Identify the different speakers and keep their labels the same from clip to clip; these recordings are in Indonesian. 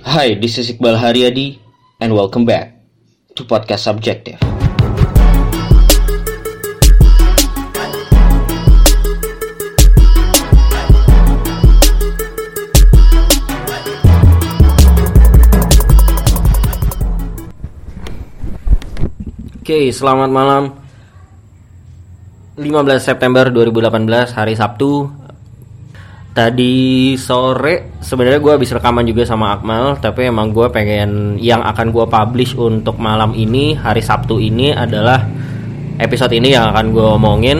Speaker 1: Hi, this is Iqbal Haryadi and welcome back to Podcast Subjective. Oke, selamat malam. 15 September 2018, hari Sabtu. Tadi sore sebenarnya gue habis rekaman juga sama Akmal, tapi emang gue pengen yang akan gue publish untuk malam ini, hari Sabtu ini adalah episode ini yang akan gue omongin.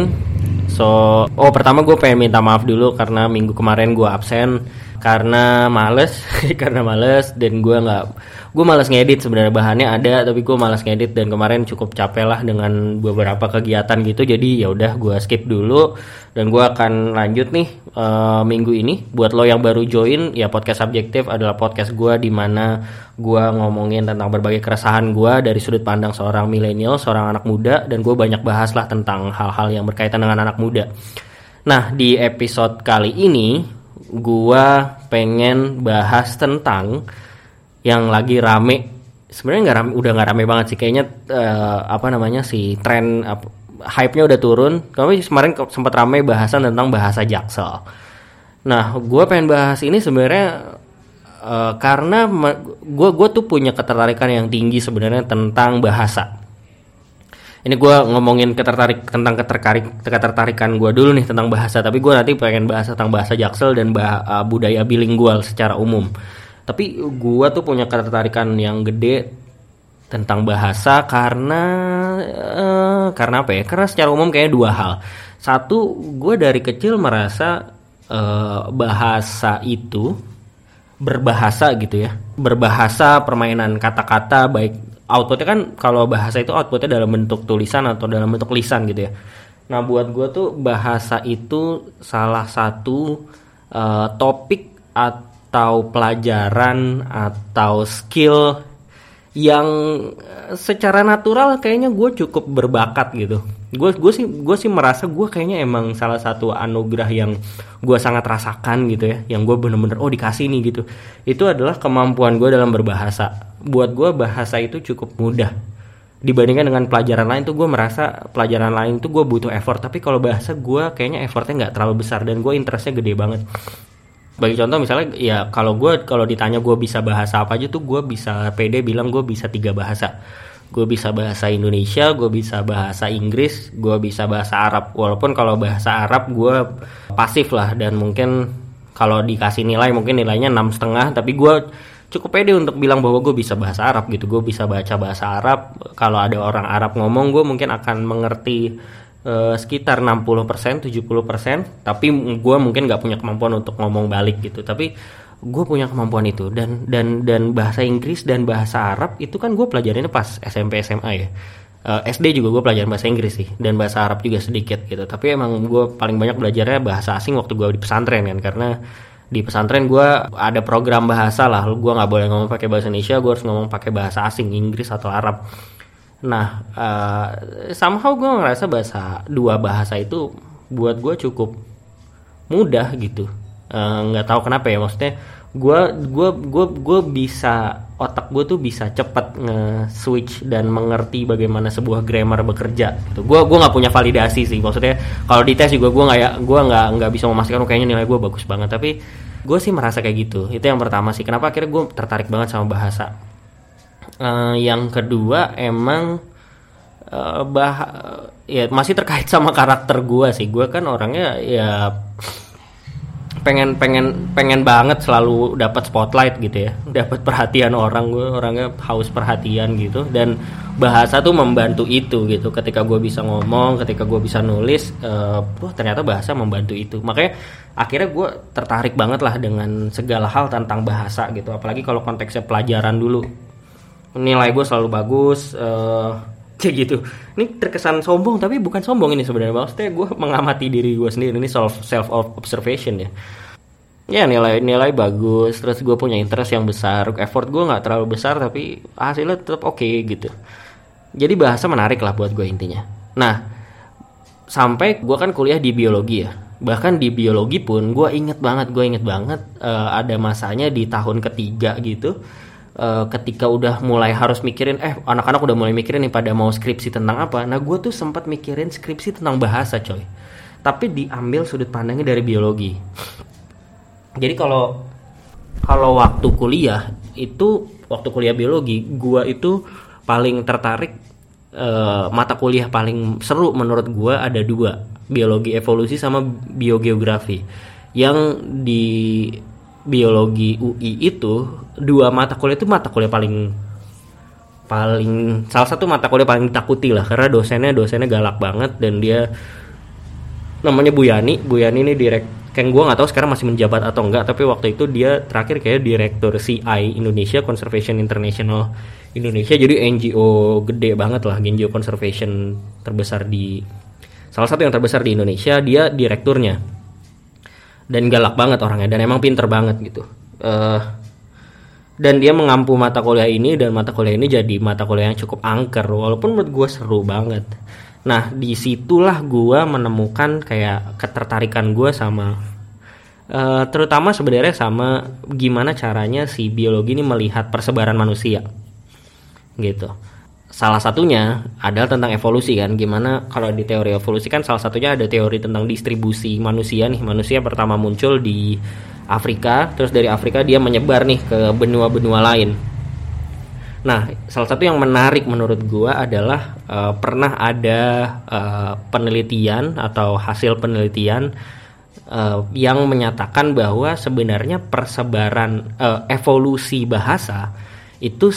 Speaker 1: Pertama gue pengen minta maaf dulu karena minggu kemarin gue absen karena males dan gue malas ngedit. Sebenarnya bahannya ada tapi gue malas ngedit dan kemarin cukup capek lah dengan beberapa kegiatan gitu, jadi ya udah gue skip dulu dan gue akan lanjut nih minggu ini. Buat lo yang baru join, ya Podcast Subjektif adalah podcast gue di mana gue ngomongin tentang berbagai keresahan gue dari sudut pandang seorang milenial, seorang anak muda, dan gue banyak bahas lah tentang hal-hal yang berkaitan dengan anak muda. Nah, di episode kali ini gua pengen bahas tentang yang lagi rame. Sebenarnya udah nggak rame banget sih kayaknya. Si tren hype-nya udah turun. Kemarin sempat rame bahasan tentang bahasa Jaksel. Nah, gua pengen bahas ini sebenarnya karena gua tuh punya ketertarikan yang tinggi sebenarnya tentang bahasa. Ini gue ngomongin ketertarikan gue dulu nih tentang bahasa, tapi gue nanti pengen bahas tentang bahasa Jaksel dan budaya bilingual secara umum. Tapi gue tuh punya ketertarikan yang gede tentang bahasa karena apa ya? Karena secara umum kayaknya dua hal. Satu, gue dari kecil merasa bahasa itu berbahasa gitu ya. Berbahasa, permainan kata-kata, baik outputnya kan, kalau bahasa itu outputnya dalam bentuk tulisan atau dalam bentuk lisan gitu ya. Nah, buat gue tuh bahasa itu salah satu topik atau pelajaran atau skill yang secara natural kayaknya gue cukup berbakat gitu. Gue sih merasa gue kayaknya emang salah satu anugerah yang gue sangat rasakan gitu ya, yang gue bener-bener dikasih nih gitu. Itu adalah kemampuan gue dalam berbahasa. Buat gue bahasa itu cukup mudah dibandingkan dengan pelajaran lain. Tuh gue merasa pelajaran lain tuh gue butuh effort, tapi kalau bahasa gue kayaknya effortnya nggak terlalu besar dan gue interestnya gede banget. Bagi contoh misalnya ya, kalau ditanya gue bisa bahasa apa aja tuh gue bisa pede bilang gue bisa 3 bahasa. Gue bisa bahasa Indonesia, gue bisa bahasa Inggris, gue bisa bahasa Arab. Walaupun kalau bahasa Arab gue pasif lah, dan mungkin kalau dikasih nilai mungkin nilainya 6,5, tapi gue cukup pede untuk bilang bahwa gue bisa bahasa Arab gitu. Gue bisa baca bahasa Arab. Kalau ada orang Arab ngomong, gue mungkin akan mengerti sekitar 60%, 70%. Tapi gue mungkin gak punya kemampuan untuk ngomong balik gitu. Tapi gue punya kemampuan itu. Dan bahasa Inggris dan bahasa Arab itu kan gue pelajarinnya pas SMP SMA ya. SD juga gue pelajarin bahasa Inggris sih, dan bahasa Arab juga sedikit gitu. Tapi emang gue paling banyak belajarnya bahasa asing waktu gue di pesantren kan, karena di pesantren gue ada program bahasa lah. Gue nggak boleh ngomong pakai bahasa Indonesia, gue harus ngomong pakai bahasa asing, Inggris atau Arab. Nah, somehow gue ngerasa dua bahasa itu buat gue cukup mudah gitu. Nggak tahu kenapa ya, maksudnya gue bisa, otak gue tuh bisa cepat nge-switch dan mengerti bagaimana sebuah grammar bekerja gitu. Gue nggak punya validasi sih, maksudnya kalau di tes juga gue nggak bisa memastikan kayaknya nilai gue bagus banget, tapi gue sih merasa kayak gitu. Itu yang pertama sih kenapa akhirnya gue tertarik banget sama bahasa. Yang kedua emang ya masih terkait sama karakter gue sih. Gue kan orangnya ya pengen banget selalu dapat spotlight gitu ya, dapat perhatian orang. Gue orangnya haus perhatian gitu, dan bahasa tuh membantu itu gitu. Ketika gue bisa ngomong, ketika gue bisa nulis, ternyata bahasa membantu itu. Makanya akhirnya gue tertarik banget lah dengan segala hal tentang bahasa gitu. Apalagi kalau konteksnya pelajaran dulu, nilai gue selalu bagus. Kayak gitu. Ini terkesan sombong, tapi bukan sombong ini sebenarnya. Maksudnya gue mengamati diri gue sendiri. Ini self observation ya. Ya nilai bagus. Terus gue punya interest yang besar. Effort gue nggak terlalu besar, tapi hasilnya tetap oke gitu. Jadi bahasa menarik lah buat gue intinya. Nah, sampai gue kan kuliah di biologi ya. Bahkan di biologi pun gue inget banget ada masanya di tahun ketiga gitu, ketika udah mulai harus mikirin, anak-anak udah mulai mikirin nih pada mau skripsi tentang apa. Nah gue tuh sempat mikirin skripsi tentang bahasa coy, tapi diambil sudut pandangnya dari biologi. Jadi kalau waktu kuliah biologi, gue itu paling tertarik, mata kuliah paling seru menurut gue ada dua, biologi evolusi sama biogeografi. Yang di biologi UI itu dua mata kuliah itu mata kuliah paling salah satu mata kuliah paling ditakuti lah, karena dosennya galak banget, dan dia namanya Bu Yani ini kan gue nggak tahu sekarang masih menjabat atau enggak, tapi waktu itu dia terakhir kayak direktur CI Indonesia, Conservation International Indonesia, jadi NGO gede banget lah, NGO conservation terbesar salah satu yang terbesar di Indonesia. Dia direkturnya dan galak banget orangnya, dan emang pinter banget gitu. Dan dia mengampu mata kuliah ini, dan mata kuliah ini jadi mata kuliah yang cukup angker, walaupun menurut gue seru banget. Nah disitulah gue menemukan kayak ketertarikan gue sama terutama sebenarnya sama gimana caranya si biologi ini melihat persebaran manusia gitu. Salah satunya adalah tentang evolusi kan, gimana kalau di teori evolusi kan salah satunya ada teori tentang distribusi manusia nih. Manusia pertama muncul di Afrika, terus dari Afrika dia menyebar nih ke benua-benua lain. Nah salah satu yang menarik menurut gua adalah pernah ada penelitian atau hasil penelitian yang menyatakan bahwa sebenarnya persebaran evolusi bahasa itu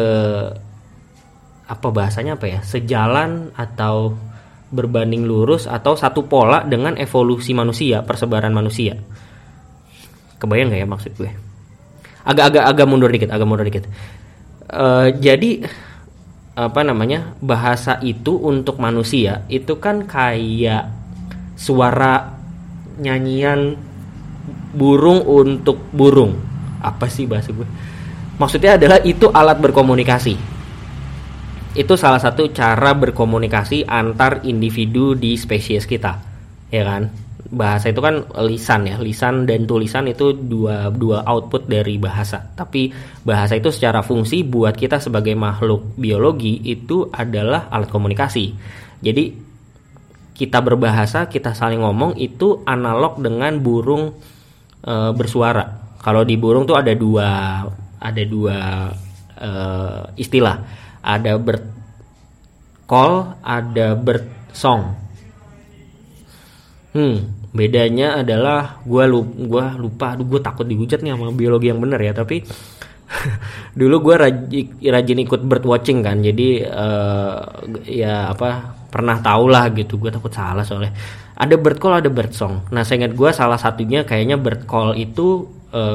Speaker 1: sejalan atau berbanding lurus atau satu pola dengan evolusi manusia, persebaran manusia. Kebayang nggak ya maksud gue? Agak mundur dikit. Jadi bahasa itu untuk manusia itu kan kayak suara nyanyian burung untuk burung. Apa sih bahasa gue? Maksudnya adalah itu alat berkomunikasi. Itu salah satu cara berkomunikasi antar individu di spesies kita, ya kan? Bahasa itu kan lisan ya, lisan dan tulisan itu dua output dari bahasa. Tapi bahasa itu secara fungsi buat kita sebagai makhluk biologi itu adalah alat komunikasi. Jadi kita berbahasa, kita saling ngomong itu analog dengan burung bersuara. Kalau di burung tuh ada dua istilah. Ada bird call, ada bird song. Bedanya adalah gue lupa, gue takut dihujat nih sama biologi yang benar ya. Tapi dulu gue rajin ikut bird watching kan, jadi pernah tahu lah gitu. Gue takut salah soalnya. Ada bird call, ada bird song. Nah saya ingat gue salah satunya kayaknya bird call itu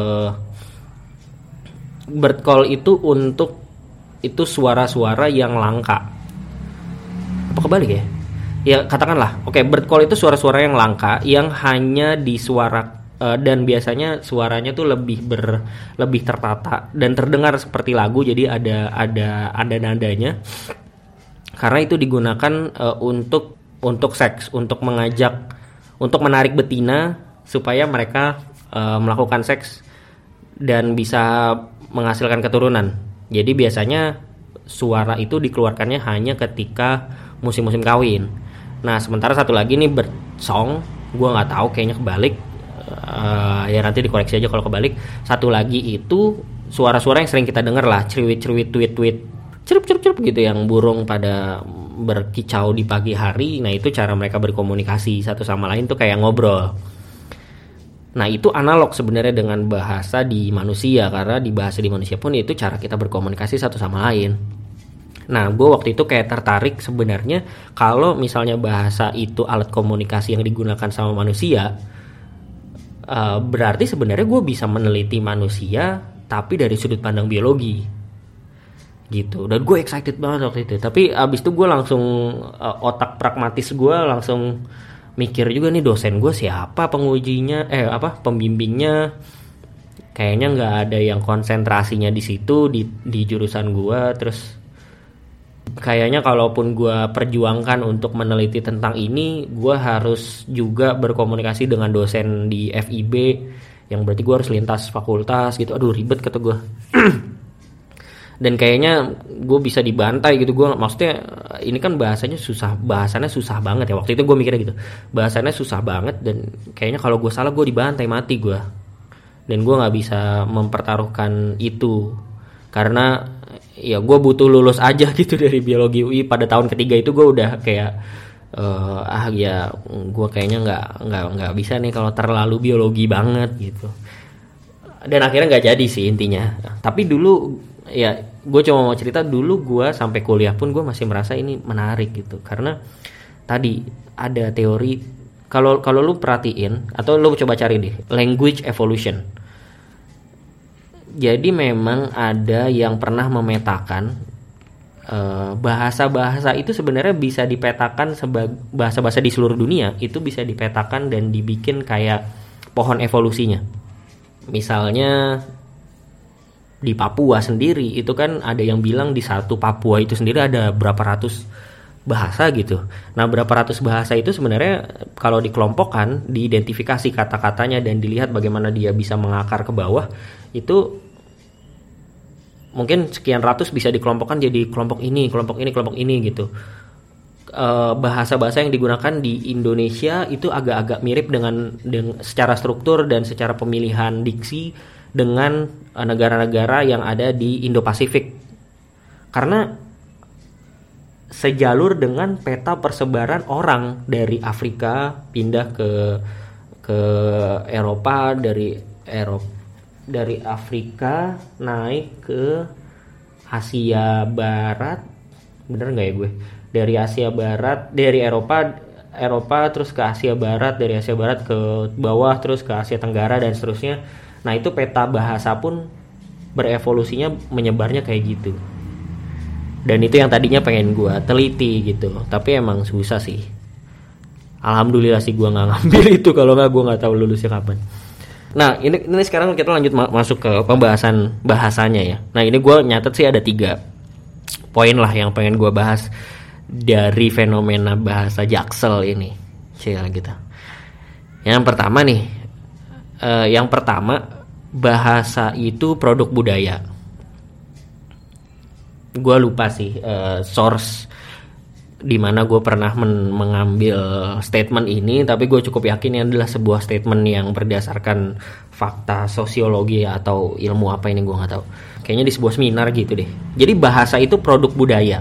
Speaker 1: itu suara-suara yang langka. Apa kebalik ya? Ya katakanlah, bird call itu suara-suara yang langka yang hanya disuara dan biasanya suaranya tuh lebih tertata dan terdengar seperti lagu, jadi ada nadanya. Karena itu digunakan untuk seks, untuk menarik betina supaya mereka melakukan seks dan bisa menghasilkan keturunan. Jadi biasanya suara itu dikeluarkannya hanya ketika musim-musim kawin. Nah sementara satu lagi nih bird song, gue nggak tahu kayaknya kebalik, ya nanti dikoreksi aja kalau kebalik. Satu lagi itu suara-suara yang sering kita dengar lah, cerewit, tweet, cerup gitu, yang burung pada berkicau di pagi hari. Nah itu cara mereka berkomunikasi satu sama lain tuh kayak ngobrol. Nah itu analog sebenarnya dengan bahasa di manusia, karena di bahasa di manusia pun itu cara kita berkomunikasi satu sama lain. Nah gue waktu itu kayak tertarik sebenarnya kalau misalnya bahasa itu alat komunikasi yang digunakan sama manusia, berarti sebenarnya gue bisa meneliti manusia tapi dari sudut pandang biologi gitu. Dan gue excited banget waktu itu. Tapi abis itu gue langsung otak pragmatis gue langsung mikir juga nih, dosen gue siapa, pembimbingnya, kayaknya nggak ada yang konsentrasinya di situ di jurusan gue. Terus Kayaknya kalaupun gue perjuangkan untuk meneliti tentang ini, gue harus juga berkomunikasi dengan dosen di FIB, yang berarti gue harus lintas fakultas gitu. Aduh ribet kata gue. Dan kayaknya gue bisa dibantai gitu. Gue maksudnya ini kan bahasannya susah banget ya. Waktu itu gue mikirnya gitu, bahasannya susah banget, dan kayaknya kalau gue salah gue dibantai mati gue. Dan gue nggak bisa mempertaruhkan itu karena ya gue butuh lulus aja gitu dari biologi UI. Pada tahun ketiga itu gue udah kayak ya gue kayaknya nggak bisa nih kalau terlalu biologi banget gitu. Dan akhirnya nggak jadi sih intinya. Tapi dulu ya gue cuma mau cerita, dulu gue sampai kuliah pun gue masih merasa ini menarik gitu, karena tadi ada teori. Kalau lu perhatiin atau lu coba cari deh, language evolution. Jadi memang ada yang pernah memetakan bahasa-bahasa itu sebenarnya bisa dipetakan sebagai bahasa-bahasa di seluruh dunia, itu bisa dipetakan dan dibikin kayak pohon evolusinya. Misalnya di Papua sendiri itu kan ada yang bilang di satu Papua itu sendiri ada berapa ratus bahasa gitu. Nah berapa ratus bahasa itu sebenarnya kalau dikelompokkan, diidentifikasi kata-katanya dan dilihat bagaimana dia bisa mengakar ke bawah, itu mungkin sekian ratus bisa dikelompokkan jadi kelompok ini gitu. Bahasa-bahasa yang digunakan di Indonesia itu agak-agak mirip dengan secara struktur dan secara pemilihan diksi dengan negara-negara yang ada di Indo-Pasifik, karena sejalur dengan peta persebaran orang dari Afrika pindah ke Eropa, dari Afrika naik ke Asia Barat, bener nggak ya gue? Dari Asia Barat, dari Eropa terus ke Asia Barat, dari Asia Barat ke bawah terus ke Asia Tenggara dan seterusnya. Nah itu peta bahasa pun berevolusinya menyebarnya kayak gitu. Dan itu yang tadinya pengen gue teliti gitu, tapi emang susah sih. Alhamdulillah sih gue nggak ngambil itu, kalau nggak gue nggak tahu lulusnya kapan. Nah ini sekarang kita lanjut masuk ke pembahasan bahasanya ya. Nah ini gue nyatet sih ada 3 poin lah yang pengen gue bahas dari fenomena bahasa Jaksel ini. Cila gitu. Yang pertama bahasa itu produk budaya. Gue lupa sih source di mana gue pernah mengambil statement ini, tapi gue cukup yakin ini adalah sebuah statement yang berdasarkan fakta sosiologi atau ilmu apa ini gue nggak tahu. Kayaknya di sebuah seminar gitu deh. Jadi bahasa itu produk budaya.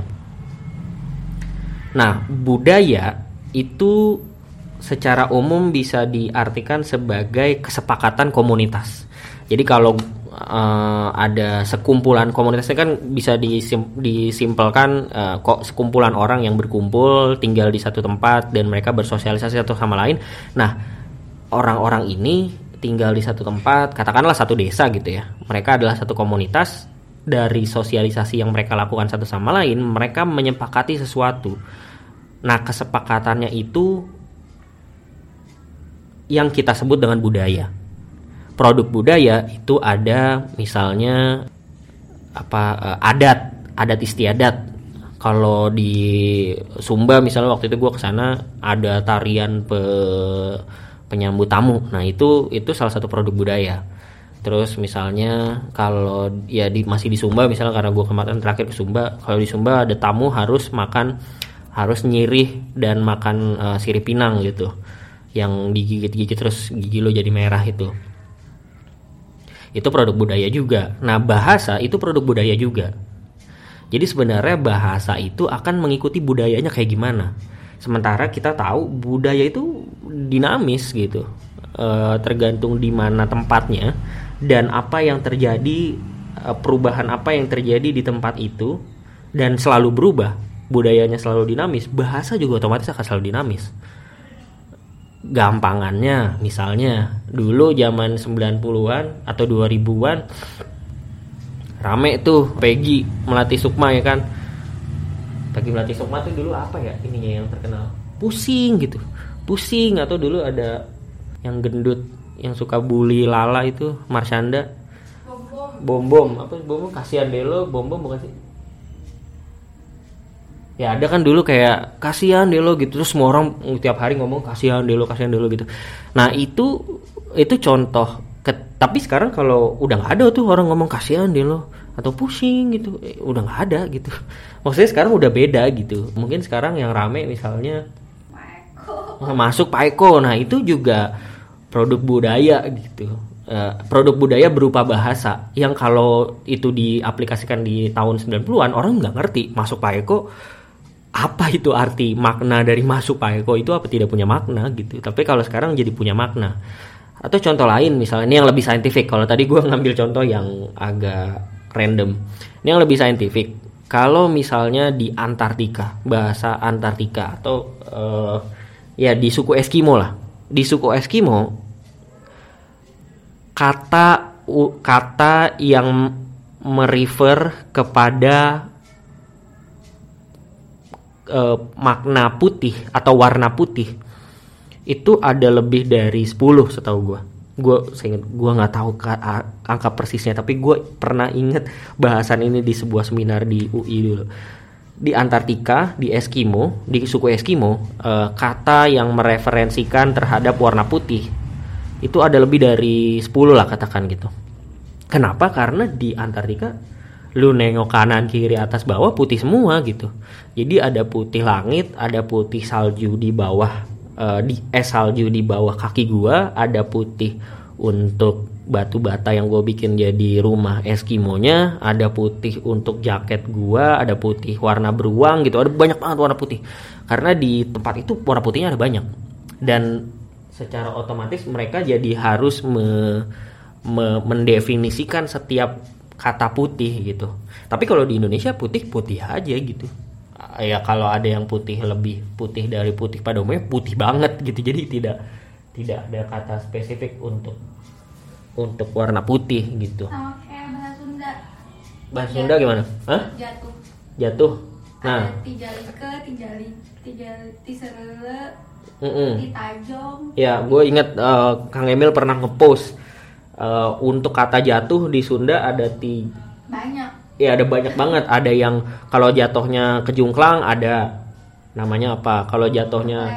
Speaker 1: Nah, budaya itu secara umum bisa diartikan sebagai kesepakatan komunitas. Jadi kalau ada sekumpulan, komunitasnya kan bisa disimpelkan kok sekumpulan orang yang berkumpul tinggal di satu tempat dan mereka bersosialisasi satu sama lain. Nah orang-orang ini tinggal di satu tempat, katakanlah satu desa gitu ya, mereka adalah satu komunitas. Dari sosialisasi yang mereka lakukan satu sama lain, mereka menyepakati sesuatu. Nah kesepakatannya itu yang kita sebut dengan budaya. Produk budaya itu ada misalnya adat istiadat. Kalau di Sumba misalnya waktu itu gue kesana ada tarian penyambut tamu. Nah itu salah satu produk budaya. Terus misalnya kalau ya masih di Sumba misalnya, karena gue kemarin terakhir ke Sumba, kalau di Sumba ada tamu harus nyirih dan makan sirip pinang gitu, yang digigit-gigit terus gigi lo jadi merah itu produk budaya juga. Nah bahasa itu produk budaya juga. Jadi sebenarnya bahasa itu akan mengikuti budayanya kayak gimana. Sementara kita tahu budaya itu dinamis gitu, tergantung di mana tempatnya dan apa yang terjadi, perubahan apa yang terjadi di tempat itu, dan selalu berubah. Budayanya selalu dinamis, bahasa juga otomatis akan selalu dinamis. Gampangannya misalnya dulu zaman 90-an atau 2000-an rame tuh Peggy Melati Sukma ya kan. Peggy Melati Sukma tuh dulu apa ya ininya yang terkenal, pusing atau dulu ada yang gendut yang suka bully Lala itu, Marshanda, Bom kasihan deh lo, Bom bukan sih, Ya ada kan dulu kayak kasihan deh lo gitu, terus semua orang tiap hari ngomong kasihan deh lo gitu. Nah itu contoh. Tapi sekarang kalau udah nggak ada tuh orang ngomong kasihan deh lo atau pusing gitu, udah nggak ada gitu. Maksudnya sekarang udah beda gitu. Mungkin sekarang yang rame misalnya masuk Pak Eko. Nah itu juga produk budaya gitu. Produk budaya berupa bahasa yang kalau itu diaplikasikan di tahun 90-an orang nggak ngerti masuk Pak Eko apa itu, arti makna dari masuk Pak Eko itu apa tidak punya makna gitu. Tapi kalau sekarang jadi punya makna. Atau contoh lain misalnya, ini yang lebih saintifik. Kalau tadi gue ngambil contoh yang agak random, ini yang lebih saintifik. Kalau misalnya di Antartika, bahasa Antartika atau ya di suku Eskimo lah, di suku Eskimo kata yang merefer kepada makna putih atau warna putih itu ada lebih dari 10 setahu gue. Gue nggak tahu angka persisnya, tapi gue pernah inget bahasan ini di sebuah seminar di UI dulu. Di Antartika, di Eskimo, di suku Eskimo, kata yang mereferensikan terhadap warna putih itu ada lebih dari 10 lah katakan gitu. Kenapa? Karena di Antartika lu nengok kanan kiri atas bawah putih semua gitu. Jadi ada putih langit, ada putih salju di bawah di es salju di bawah kaki gua, ada putih untuk batu bata yang gua bikin jadi rumah Eskimonya, ada putih untuk jaket gua, ada putih warna beruang gitu. Ada banyak banget warna putih. Karena di tempat itu warna putihnya ada banyak. Dan secara otomatis mereka jadi harus mendefinisikan setiap kata putih gitu. Tapi kalau di Indonesia putih aja gitu. Ya kalau ada yang putih lebih putih dari putih pada umumnya putih banget gitu. Jadi tidak ada kata spesifik untuk warna putih gitu.
Speaker 2: Sama kayak bahasa Sunda.
Speaker 1: Bahasa Sunda gimana? Hah? Jatuh. Nah,
Speaker 2: tijalike, tiserele, titajong.
Speaker 1: Ya, gue ingat Kang Emil pernah ngepost untuk kata jatuh di Sunda ada
Speaker 2: banyak.
Speaker 1: Ya ada banyak banget. Ada yang kalau jatuhnya kejungklang ada namanya apa? Kalau jatuhnya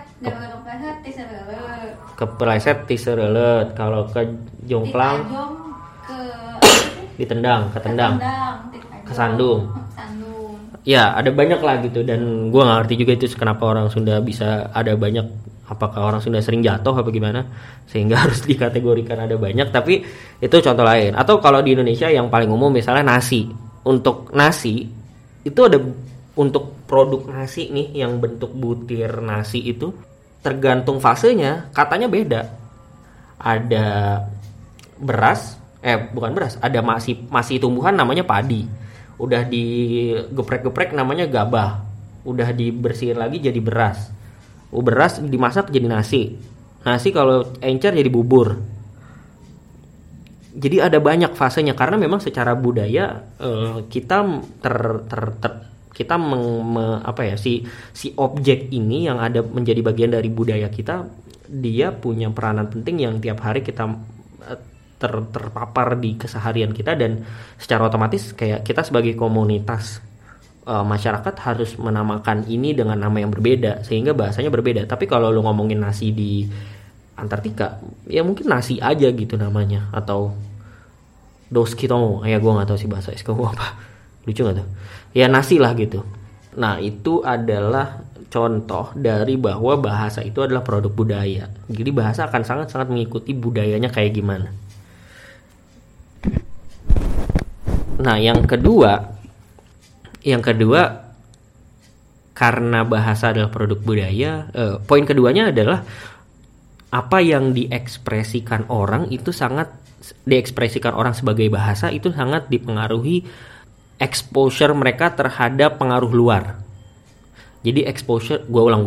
Speaker 1: kepleset tiserele. Kalau kejungklang ketendang, kesandung. Ya ada banyak lah gitu. Dan gue nggak ngerti juga itu kenapa orang Sunda bisa ada banyak. Apakah orang Sunda sering jatuh apa gimana sehingga harus dikategorikan ada banyak. Tapi itu contoh lain. Atau kalau di Indonesia yang paling umum misalnya nasi. Untuk nasi itu ada, untuk produk nasi nih yang bentuk butir nasi itu tergantung fasenya katanya beda. Ada beras, bukan beras, ada masih tumbuhan namanya padi. Udah digeprek-geprek namanya gabah. Udah dibersihin lagi jadi beras. Beras dimasak jadi nasi. Nasi kalau encer jadi bubur. Jadi ada banyak fasenya karena memang secara budaya kita si objek ini yang ada menjadi bagian dari budaya kita, dia punya peranan penting yang tiap hari kita terpapar di keseharian kita. Dan secara otomatis kayak kita sebagai komunitas masyarakat harus menamakan ini dengan nama yang berbeda sehingga bahasanya berbeda. Tapi kalau lu ngomongin nasi di Antartika ya mungkin nasi aja gitu namanya, atau doskito ya gue nggak tahu sih bahasa Eskimo apa, lucu nggak tuh ya, nasi lah gitu. Nah itu adalah contoh dari bahwa bahasa itu adalah produk budaya. Jadi bahasa akan sangat-sangat mengikuti budayanya kayak gimana. Nah yang kedua karena bahasa adalah produk budaya, poin keduanya adalah apa yang diekspresikan orang sebagai bahasa itu sangat dipengaruhi exposure mereka terhadap pengaruh luar. Jadi exposure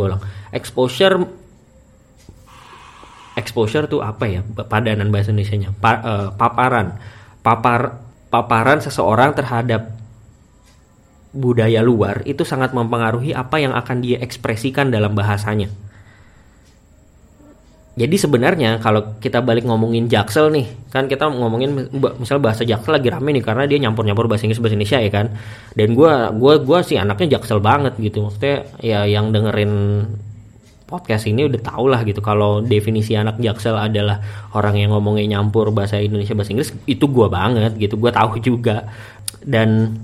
Speaker 1: tuh apa ya padanan bahasa Indonesianya? Paparan seseorang terhadap budaya luar itu sangat mempengaruhi apa yang akan dia ekspresikan dalam bahasanya. Jadi sebenarnya kalau kita balik ngomongin Jaksel nih, kan kita ngomongin misal bahasa Jaksel lagi rame nih karena dia nyampur-nyampur bahasa Inggris bahasa Indonesia ya kan. Dan gua sih anaknya Jaksel banget gitu. Maksudnya ya yang dengerin podcast ini udah tau lah gitu kalau definisi anak Jaksel adalah orang yang ngomongnya nyampur bahasa Indonesia bahasa Inggris, itu gua banget gitu. Gua tahu juga. Dan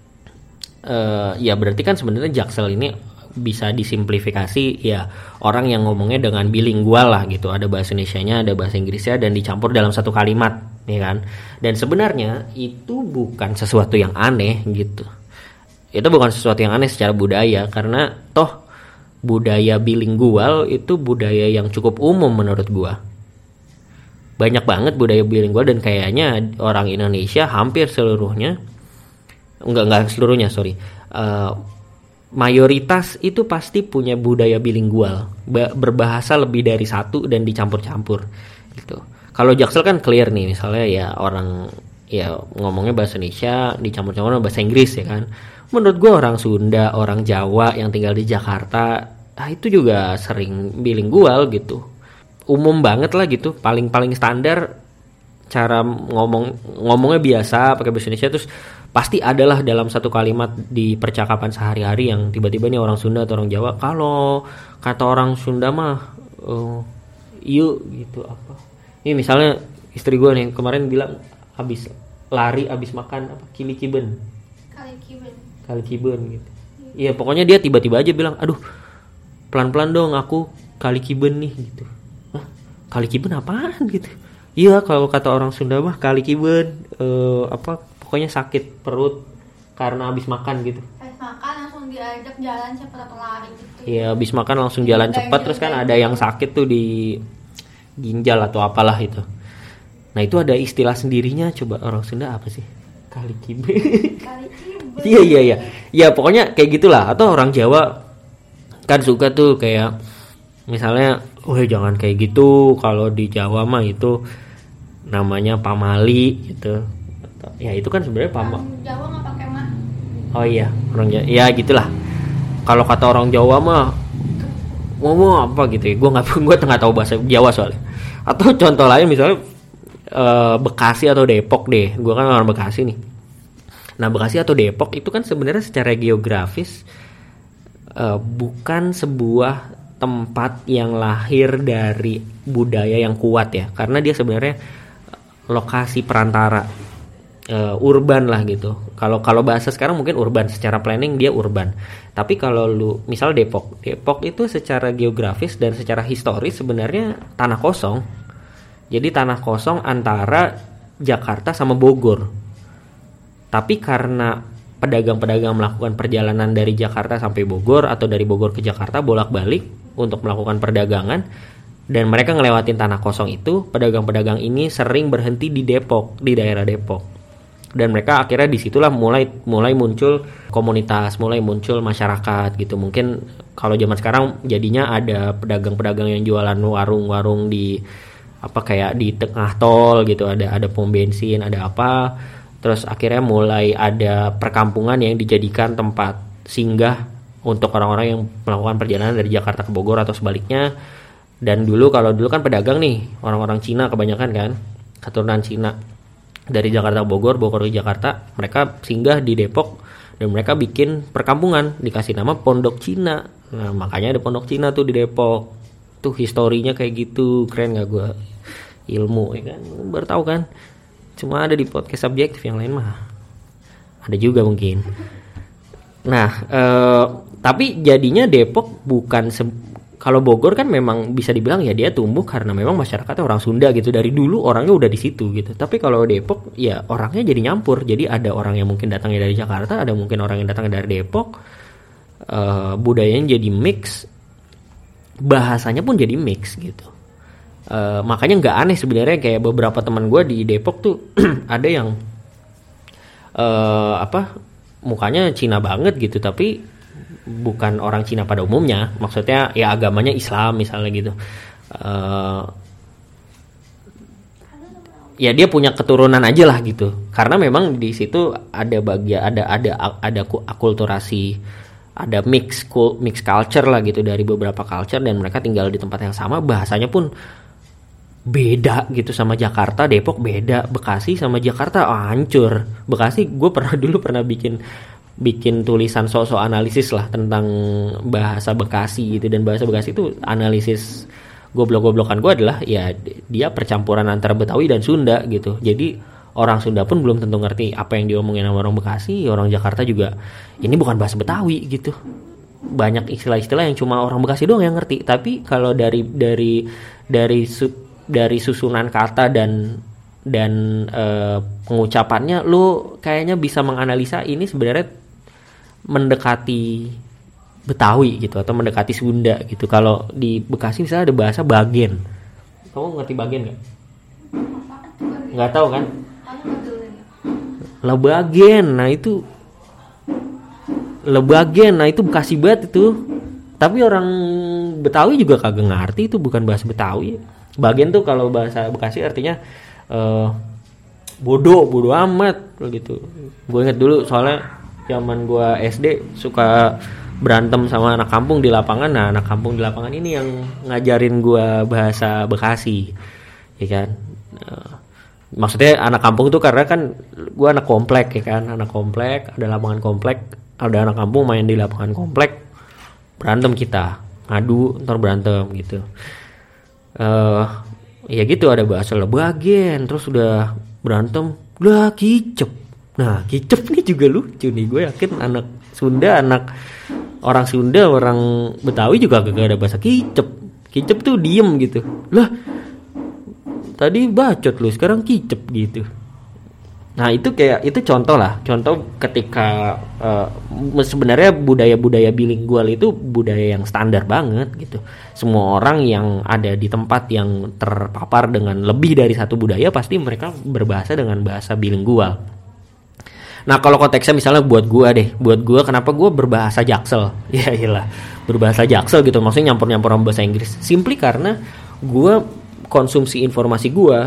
Speaker 1: ya berarti kan sebenarnya Jaksel ini bisa disimplifikasi ya orang yang ngomongnya dengan bilingual lah gitu, ada bahasa Indonesianya ada bahasa Inggrisnya dan dicampur dalam satu kalimat ya kan. Dan sebenarnya itu bukan sesuatu yang aneh gitu, itu bukan sesuatu yang aneh secara budaya karena toh budaya bilingual itu budaya yang cukup umum menurut gua. Banyak banget budaya bilingual dan kayaknya orang Indonesia hampir seluruhnya enggak seluruhnya mayoritas itu pasti punya budaya bilingual, berbahasa lebih dari satu dan dicampur-campur gitu. Kalau Jaksel kan clear nih, misalnya ya orang ya ngomongnya bahasa Indonesia dicampur-campur sama bahasa Inggris ya kan. Menurut gue orang Sunda, orang Jawa yang tinggal di Jakarta, itu juga sering bilingual gitu. Umum banget lah gitu, paling standar cara ngomongnya biasa pakai bahasa Indonesia, terus pasti adalah dalam satu kalimat di percakapan sehari-hari yang tiba-tiba nih orang Sunda atau orang Jawa, kalau kata orang Sunda mah yuk gitu apa. Ini misalnya istri gue nih kemarin bilang habis lari habis makan apa kali kiben gitu. Iya pokoknya dia tiba-tiba aja bilang aduh pelan-pelan dong aku kali kiben nih gitu. Hah, kali kiben apaan gitu. Iya kalau kata orang Sunda mah kali kiben pokoknya sakit perut karena habis makan gitu.
Speaker 2: Habis makan langsung diajak jalan cepat atau lari gitu.
Speaker 1: Iya, habis makan langsung jalan cepat terus kan ada yang sakit tuh di ginjal atau apalah itu. Nah, itu ada istilah sendirinya, coba orang Sunda apa sih? Kali kibe. Iya. Ya, pokoknya kayak gitulah. Atau orang Jawa kan suka tuh kayak misalnya, jangan kayak gitu, kalau di Jawa mah itu namanya pamali gitu. Ya itu kan sebenarnya
Speaker 2: Jawa nggak pakai mah.
Speaker 1: Oh iya orang Jawa ya gitulah. Kalau kata orang Jawa mah ngomong apa gitu ya, gue nggak tahu bahasa Jawa soalnya. Atau contoh lain misalnya Bekasi atau Depok deh, gue kan orang Bekasi nih. Nah Bekasi atau Depok itu kan sebenarnya secara geografis bukan sebuah tempat yang lahir dari budaya yang kuat ya, karena dia sebenarnya lokasi perantara. Urban lah gitu. Kalau bahasa sekarang mungkin urban, secara planning dia urban. Tapi kalau lu misal Depok itu secara geografis dan secara historis sebenarnya tanah kosong. Jadi tanah kosong antara Jakarta sama Bogor. Tapi karena pedagang-pedagang melakukan perjalanan dari Jakarta sampai Bogor atau dari Bogor ke Jakarta bolak-balik untuk melakukan perdagangan dan mereka ngelewatin tanah kosong itu, pedagang-pedagang ini sering berhenti di Depok, di daerah Depok. Dan mereka akhirnya disitulah mulai muncul komunitas, mulai muncul masyarakat gitu. Mungkin kalau zaman sekarang jadinya ada pedagang-pedagang yang jualan warung-warung di kayak di tengah tol gitu, ada pom bensin, ada apa. Terus akhirnya mulai ada perkampungan yang dijadikan tempat singgah untuk orang-orang yang melakukan perjalanan dari Jakarta ke Bogor atau sebaliknya. Dan kalau dulu kan pedagang nih, orang-orang Cina kebanyakan kan, keturunan Cina. Dari Jakarta ke Bogor ke Jakarta, mereka singgah di Depok dan mereka bikin perkampungan, dikasih nama Pondok Cina. Nah, makanya ada Pondok Cina tuh di Depok. Tuh historinya kayak gitu, keren gak gue? Ilmu ya kan, baru tahu kan? Cuma ada di podcast subjektif, yang lain mah ada juga mungkin. Nah, tapi jadinya Depok bukan kalau Bogor kan memang bisa dibilang ya dia tumbuh karena memang masyarakatnya orang Sunda gitu, dari dulu orangnya udah di situ gitu. Tapi kalau Depok ya orangnya jadi nyampur, jadi ada orang yang mungkin datangnya dari Jakarta, ada mungkin orang yang datangnya dari Depok, budayanya jadi mix, bahasanya pun jadi mix gitu. Makanya nggak aneh sebenarnya kayak beberapa teman gue di Depok tuh ada yang mukanya Cina banget gitu, tapi bukan orang Cina pada umumnya, maksudnya ya agamanya Islam misalnya gitu. Ya dia punya keturunan aja lah gitu, karena memang di situ ada akulturasi ada mix culture lah gitu dari beberapa culture, dan mereka tinggal di tempat yang sama, bahasanya pun beda gitu sama Jakarta. Depok beda, Bekasi sama Jakarta hancur. Bekasi gue dulu pernah bikin tulisan so analisis lah tentang bahasa Bekasi gitu, dan bahasa Bekasi itu analisis goblok-goblokan gue adalah ya dia percampuran antara Betawi dan Sunda gitu. Jadi orang Sunda pun belum tentu ngerti apa yang diomongin sama orang Bekasi, orang Jakarta juga ini bukan bahasa Betawi gitu. Banyak istilah-istilah yang cuma orang Bekasi doang yang ngerti. Tapi kalau dari susunan kata dan pengucapannya, lu kayaknya bisa menganalisa ini sebenarnya mendekati Betawi gitu atau mendekati Sunda gitu. Kalau di Bekasi misalnya ada bahasa Bagen. Kamu ngerti Bagen nggak? Nggak tahu kan? Lebagen, nah itu Bekasi banget itu. Tapi orang Betawi juga kagak ngerti, itu bukan bahasa Betawi. Bagen tuh kalau bahasa Bekasi artinya bodoh amat gitu. Gue inget dulu soalnya zaman gue SD suka berantem sama anak kampung di lapangan. Nah, anak kampung di lapangan ini yang ngajarin gue bahasa Bekasi, ya kan. Maksudnya anak kampung tuh karena kan gue anak komplek, ya kan. Anak komplek, ada lapangan komplek, ada anak kampung main di lapangan komplek, berantem kita, ngadu, ntar berantem gitu. Ya gitu, ada bahasa Lebagen, terus udah berantem lah kicep. Nah, kicep nih juga lucu nih. Gue yakin anak Sunda, orang Sunda, orang Betawi juga gak ada bahasa kicep. Kicep tuh diem gitu. Lah, tadi bacot lu, sekarang kicep gitu. Nah, itu contoh ketika sebenarnya budaya bilingual itu budaya yang standar banget gitu. Semua orang yang ada di tempat yang terpapar dengan lebih dari satu budaya pasti mereka berbahasa dengan bahasa bilingual. Nah, kalau konteksnya misalnya buat gue kenapa gue berbahasa Jaksel? Ya iyalah, berbahasa Jaksel gitu, maksudnya nyampur-nyampur sama bahasa Inggris. Simply karena gue konsumsi informasi gue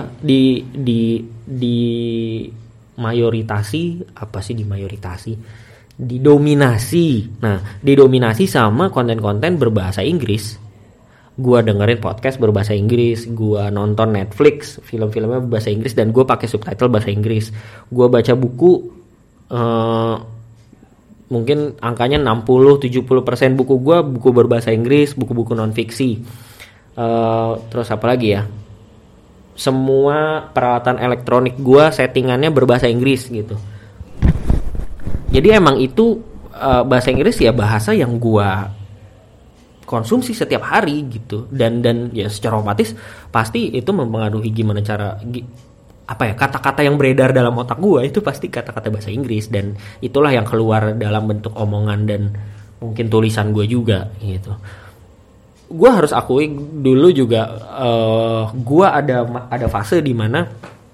Speaker 1: didominasi. Nah, didominasi sama konten-konten berbahasa Inggris. Gua dengerin podcast berbahasa Inggris, gua nonton Netflix, film-filmnya berbahasa Inggris dan gua pakai subtitle bahasa Inggris. Gua baca buku mungkin angkanya 60-70% buku gua buku berbahasa Inggris, buku-buku non fiksi. Terus apa lagi ya? Semua peralatan elektronik gue settingannya berbahasa Inggris gitu. Jadi emang itu bahasa Inggris ya bahasa yang gue konsumsi setiap hari gitu. Dan ya secara otomatis pasti itu mempengaruhi gimana cara kata-kata yang beredar dalam otak gue itu pasti kata-kata bahasa Inggris, dan itulah yang keluar dalam bentuk omongan dan mungkin tulisan gue juga gitu. Gue harus akui dulu juga gue ada fase di mana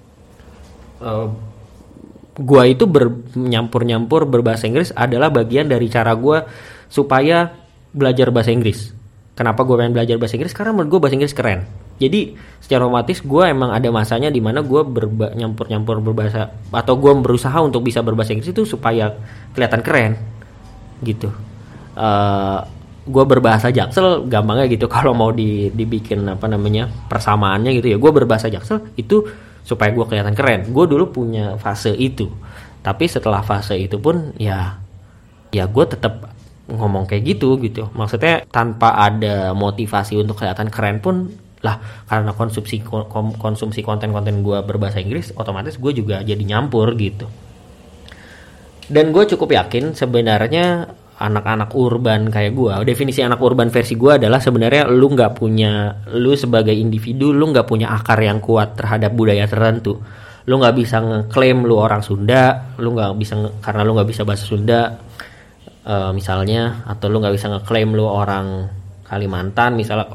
Speaker 1: gue itu nyampur berbahasa Inggris adalah bagian dari cara gue supaya belajar bahasa Inggris. Kenapa gue pengen belajar bahasa Inggris? Karena menurut gue bahasa Inggris keren. Jadi secara otomatis gue emang ada masanya di mana gue nyampur berbahasa, atau gue berusaha untuk bisa berbahasa Inggris itu supaya kelihatan keren gitu. Gue berbahasa Jaksel gampangnya gitu, kalau mau dibikin persamaannya gitu ya, gue berbahasa Jaksel itu supaya gue kelihatan keren. Gue dulu punya fase itu, tapi setelah fase itu pun ya gue tetap ngomong kayak gitu. Maksudnya tanpa ada motivasi untuk kelihatan keren pun lah, karena konsumsi konten-konten gue berbahasa Inggris, otomatis gue juga jadi nyampur gitu. Dan gue cukup yakin sebenarnya anak-anak urban kayak gue, definisi anak urban versi gue adalah sebenarnya lu sebagai individu lu nggak punya akar yang kuat terhadap budaya tertentu. Lu nggak bisa ngeklaim lu orang Sunda, karena lu nggak bisa bahasa Sunda misalnya, atau lu nggak bisa ngeklaim lu orang Kalimantan misalnya.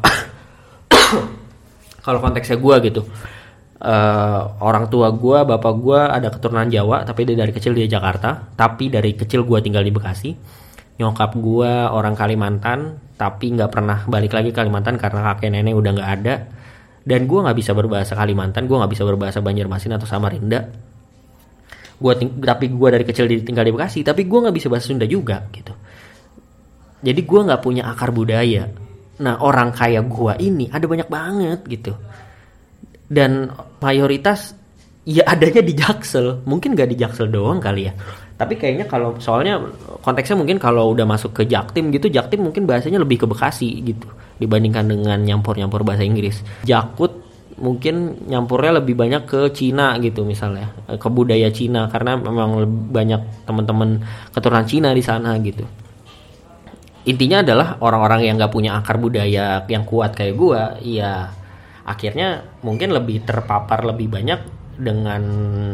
Speaker 1: Kalau konteksnya gue gitu, orang tua gue, bapak gue ada keturunan Jawa, tapi dia dari kecil di Jakarta, tapi dari kecil gue tinggal di Bekasi. Nyokap gue orang Kalimantan, tapi nggak pernah balik lagi Kalimantan karena kakek nenek udah nggak ada. Dan gue nggak bisa berbahasa Kalimantan, gue nggak bisa berbahasa Banjarmasin atau Samarinda. Tapi gue dari kecil tinggal di Bekasi, tapi gue nggak bisa bahasa Sunda juga gitu. Jadi gue nggak punya akar budaya. Nah orang kayak gue ini ada banyak banget gitu. Dan mayoritas ya adanya di Jaksel. Mungkin gak di Jaksel doang kali ya. Tapi kayaknya kalau soalnya konteksnya mungkin kalau udah masuk ke Jaktim gitu, Jaktim mungkin bahasanya lebih ke Bekasi gitu dibandingkan dengan nyampur-nyampur bahasa Inggris. Jakut mungkin nyampurnya lebih banyak ke Cina gitu misalnya, ke budaya Cina karena memang banyak teman-teman keturunan Cina di sana gitu. Intinya adalah orang-orang yang gak punya akar budaya yang kuat kayak gua, ya akhirnya mungkin lebih terpapar lebih banyak dengan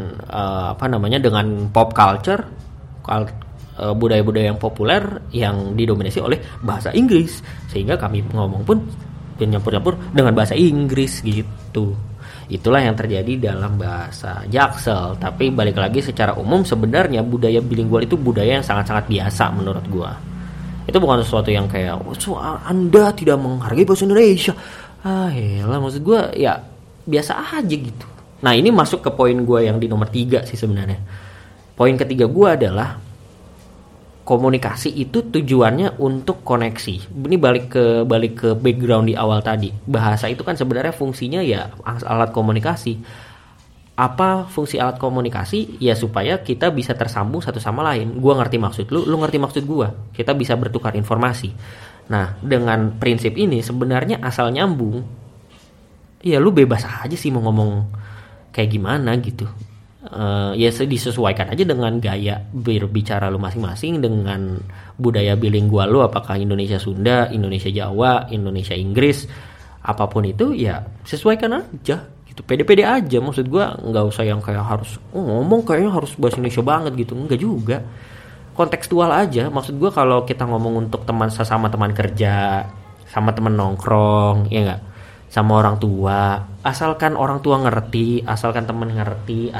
Speaker 1: dengan pop culture, budaya-budaya yang populer yang didominasi oleh bahasa Inggris, sehingga kami ngomong pun nyampur-nyampur dengan bahasa Inggris gitu. Itulah yang terjadi dalam bahasa Jaksel. Tapi balik lagi secara umum sebenarnya budaya bilingual itu budaya yang sangat-sangat biasa menurut gua. Itu bukan sesuatu yang kayak Anda tidak menghargai bahasa Indonesia. Maksud gue ya biasa aja gitu. Nah ini masuk ke poin gue yang di nomor 3 sih sebenarnya. Poin ketiga gue adalah komunikasi itu tujuannya untuk koneksi. Ini balik ke background di awal tadi. Bahasa itu kan sebenarnya fungsinya ya alat komunikasi. Apa fungsi alat komunikasi? Ya supaya kita bisa tersambung satu sama lain. Gua ngerti maksud lu ngerti maksud gua. Kita bisa bertukar informasi. Nah, dengan prinsip ini sebenarnya asal nyambung. Ya lu bebas aja sih mau ngomong kayak gimana gitu. Ya disesuaikan aja dengan gaya berbicara lu masing-masing, dengan budaya bilingual lu, apakah Indonesia Sunda, Indonesia Jawa, Indonesia Inggris, apapun itu ya sesuaikan aja. Pede-pede aja, maksud gue nggak usah yang kayak harus ngomong kayaknya harus bahasa Indonesia banget gitu, enggak juga, kontekstual aja. Maksud gue kalau kita ngomong untuk teman sesama teman kerja, sama teman nongkrong, ya nggak, sama orang tua, asalkan orang tua ngerti, asalkan teman ngerti,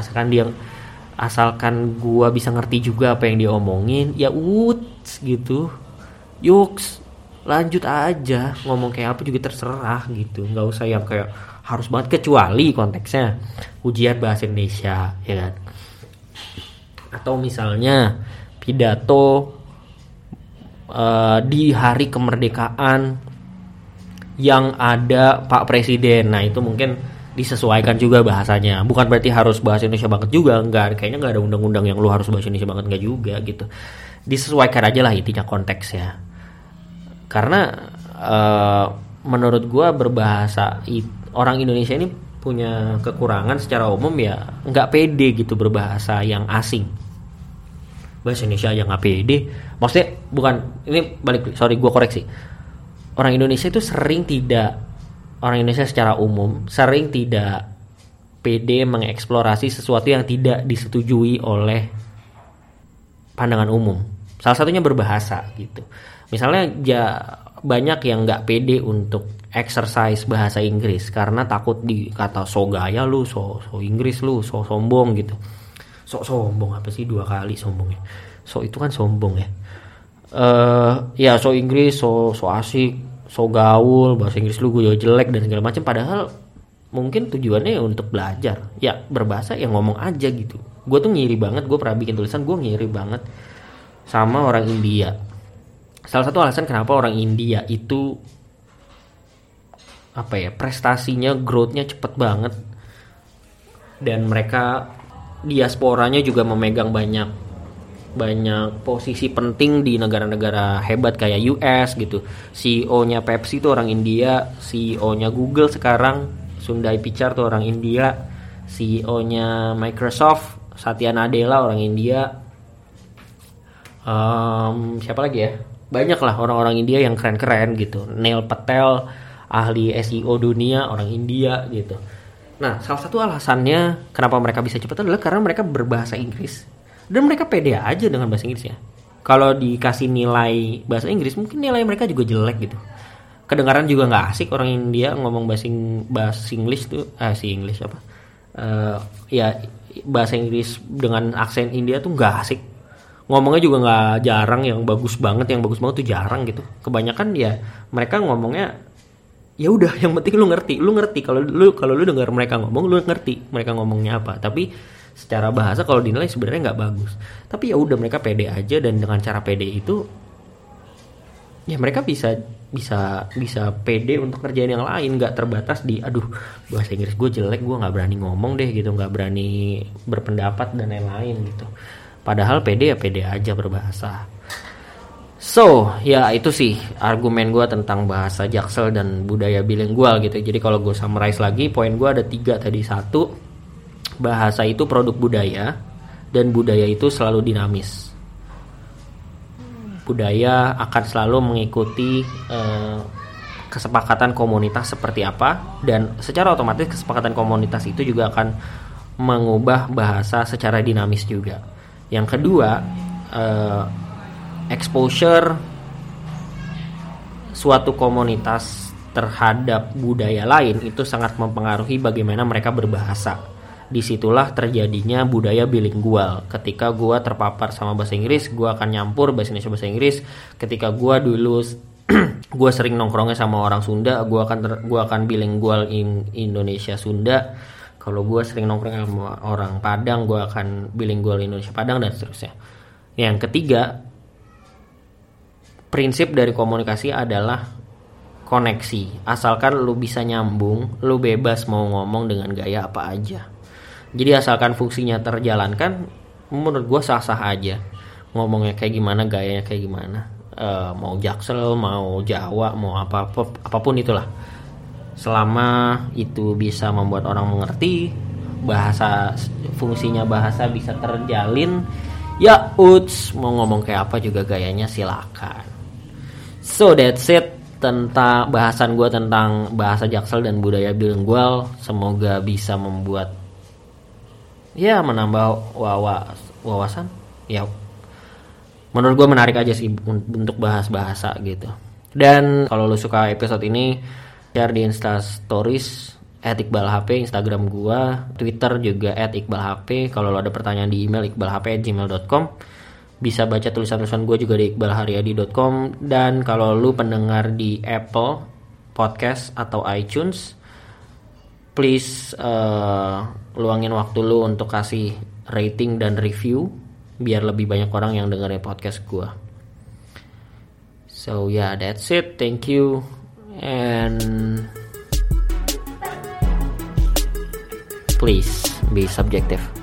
Speaker 1: asalkan gue bisa ngerti juga apa yang dia omongin, ya gitu, yuks, lanjut aja, ngomong kayak apa juga terserah gitu, nggak usah yang kayak harus banget, kecuali konteksnya ujian bahasa Indonesia ya kan, atau misalnya pidato di hari kemerdekaan yang ada Pak Presiden. Nah itu mungkin disesuaikan juga bahasanya, bukan berarti harus bahasa Indonesia banget juga, enggak, kayaknya nggak ada undang-undang yang lu harus bahasa Indonesia banget, enggak juga gitu, disesuaikan aja lah intinya konteksnya. Karena menurut gua berbahasa orang Indonesia ini punya kekurangan secara umum ya, nggak pede gitu berbahasa yang asing. Bahasa Indonesia aja nggak pede. Maksudnya bukan, ini gue koreksi. Orang Indonesia secara umum sering tidak pede mengeksplorasi sesuatu yang tidak disetujui oleh pandangan umum. Salah satunya berbahasa gitu. Misalnya banyak yang nggak pede untuk exercise bahasa Inggris karena takut dikata so gaya lu, so Inggris lu, so sombong gitu. So sombong apa sih 2 kali sombongnya? So itu kan sombong ya. Ya so Inggris, so asik, so gaul, bahasa Inggris lu gue jelek dan segala macam. Padahal mungkin tujuannya untuk belajar. Ya berbahasa ya ngomong aja gitu. Gue tuh ngiri banget, gue pernah bikin tulisan, gue ngiri banget sama orang India. Salah satu alasan kenapa orang India itu prestasinya, growth-nya cepet banget, dan mereka diasporanya juga memegang banyak posisi penting di negara-negara hebat kayak US gitu. CEO-nya Pepsi itu orang India, CEO-nya Google sekarang Sundar Pichai itu orang India, CEO-nya Microsoft Satya Nadella orang India. Siapa lagi ya? Banyak lah orang-orang India yang keren-keren gitu. Neil Patel, ahli SEO dunia, orang India gitu. Nah, salah satu alasannya kenapa mereka bisa cepat adalah karena mereka berbahasa Inggris. Dan mereka pede aja dengan bahasa Inggrisnya. Kalau dikasih nilai bahasa Inggris, mungkin nilai mereka juga jelek gitu. Kedengaran juga nggak asik orang India ngomong bahasa Inggris tuh, bahasa Inggris dengan aksen India tuh nggak asik. Ngomongnya juga nggak jarang, yang bagus banget tuh jarang gitu. Kebanyakan ya mereka ngomongnya ya udah, yang penting lu ngerti kalau lu dengar mereka ngomong, lu ngerti mereka ngomongnya apa. Tapi secara bahasa kalau dinilai sebenarnya nggak bagus. Tapi ya udah, mereka pede aja, dan dengan cara pede itu ya mereka bisa pede untuk kerjain yang lain, nggak terbatas di aduh bahasa Inggris gue jelek, gue nggak berani ngomong deh gitu, nggak berani berpendapat dan lain-lain gitu. Padahal pede ya pede aja berbahasa. So ya itu sih argumen gue tentang bahasa Jaksel dan budaya bilingual gitu. Jadi kalau gue summarize lagi, poin gue ada 3 tadi. 1, bahasa itu produk budaya dan budaya itu selalu dinamis. Budaya akan selalu mengikuti kesepakatan komunitas seperti apa, dan secara otomatis kesepakatan komunitas itu juga akan mengubah bahasa secara dinamis juga. Yang kedua, exposure suatu komunitas terhadap budaya lain itu sangat mempengaruhi bagaimana mereka berbahasa. Disitulah terjadinya budaya bilingual. Ketika gue terpapar sama bahasa Inggris, gue akan nyampur bahasa Indonesia bahasa Inggris. Ketika gue dulu gue sering nongkrongnya sama orang Sunda, gue akan bilingual Indonesia Sunda. Kalau gue sering nongkrong sama orang Padang, gue akan bilingual Indonesia Padang, dan seterusnya. Yang ketiga, prinsip dari komunikasi adalah koneksi. Asalkan lu bisa nyambung, lu bebas mau ngomong dengan gaya apa aja. Jadi asalkan fungsinya terjalankan, menurut gue sah-sah aja. Ngomongnya kayak gimana, gayanya kayak gimana, mau Jaksel, mau Jawa, mau apapun itulah. Selama itu bisa membuat orang mengerti, fungsinya bahasa bisa terjalin, ya mau ngomong kayak apa juga gayanya silakan. So that's it tentang bahasan gue tentang bahasa Jaksel dan budaya bilingual. Semoga bisa membuat menambah wawasan. Ya, menurut gue menarik aja sih untuk bahas bahasa gitu. Dan kalau lo suka episode ini, share di Insta Stories @iqbalhp, Instagram gue, Twitter juga @iqbalhp. Kalau lo ada pertanyaan di email iqbalhp@gmail.com. Bisa baca tulisan-tulisan gue juga di iqbalharyadi.com. Dan kalau lo pendengar di Apple Podcast atau iTunes, please luangin waktu lu untuk kasih rating dan review biar lebih banyak orang yang dengerin podcast gue. So yeah, that's it. Thank you and please be subjective.